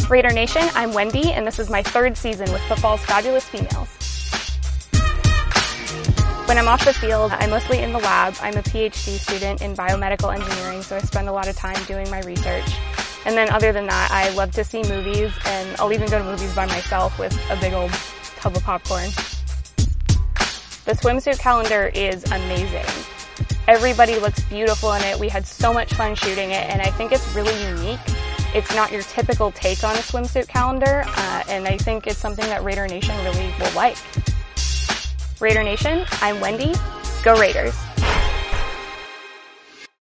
Raider Nation, I'm Wendy, and this is my third season with football's fabulous females. When I'm off the field, I'm mostly in the lab. I'm a PhD student in biomedical engineering, so I spend a lot of time doing my research. And then other than that, I love to see movies, and I'll even go to movies by myself with a big old tub of popcorn. The swimsuit calendar is amazing. Everybody looks beautiful in it. We had so much fun shooting it, and I think it's really unique. It's not your typical take on a swimsuit calendar, and I think it's something that Raider Nation really will like. Raider Nation, I'm Wendy. Go Raiders!